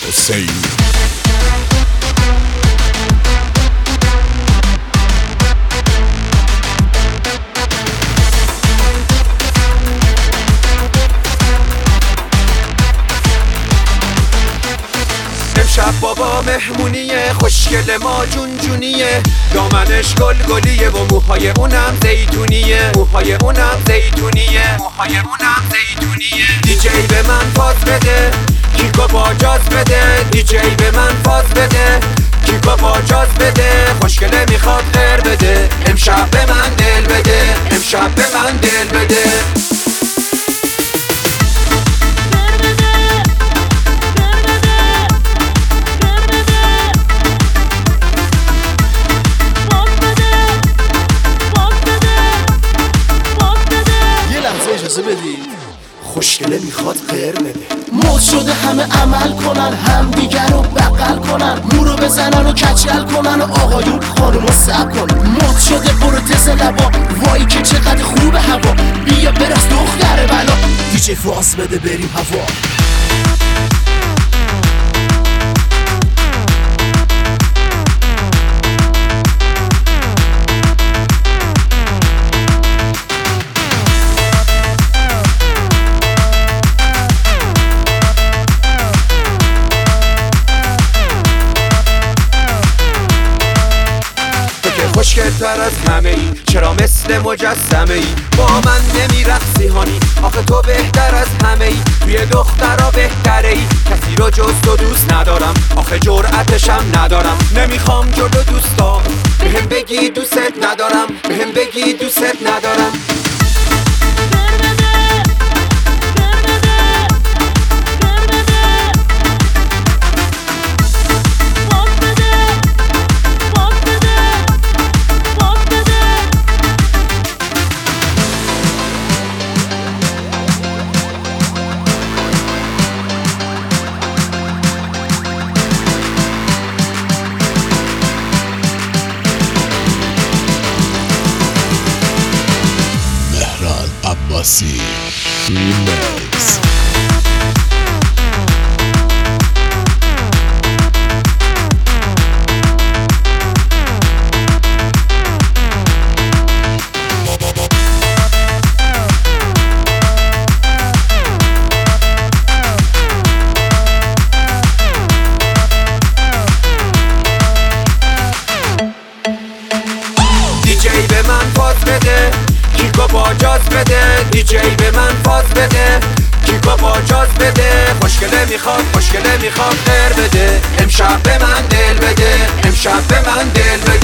حسین. امشب بابا مهمونیه، خوشگل ما جون جونیه، دامنش گل گلیه و موهای اونم زیتونیه، موهای اونم زیتونیه، موهای اونم زیتونیه. دیجی به من فاز بده، کیکو با جاز بده، دیجی به من فاز بده، کیکو با جاز بده، خوشگله میخواد غیر بده، امشب به من دل بده، امشب به من دل بده. خوشگله میخواد غیر بده. مد شده همه عمل کنن، هم دیگر رو بغل کنن، مورو بزنن و کچل کنن و آقایون خانومو سب کنن. مد شده پروتز لبا، وای که چقدر خوبه هوا، بیا برس دختر بلا، دیجی فاز بده بریم هوا. خوشگل‌تر از همه ای، چرا مثل مجسمه ای با من نمیرقصی هانی؟ آخه تو بهتر از همه ای، توی دخترا بهتره ای، کسی رو جز تو دوست ندارم، آخه جرأتشم ندارم، نمیخوام جلو دوستا بهم بگی دوست ندارم، بهم بگی دوست ندارم. عباسی ریمیکس. دیجی به من فاز بده، کیکو با جاز بده، دیجی به من فاز بده، کیکو با جاز بده، خوشگله میخواد غیر بده، امشب به من دل بده، امشب به من دل بده.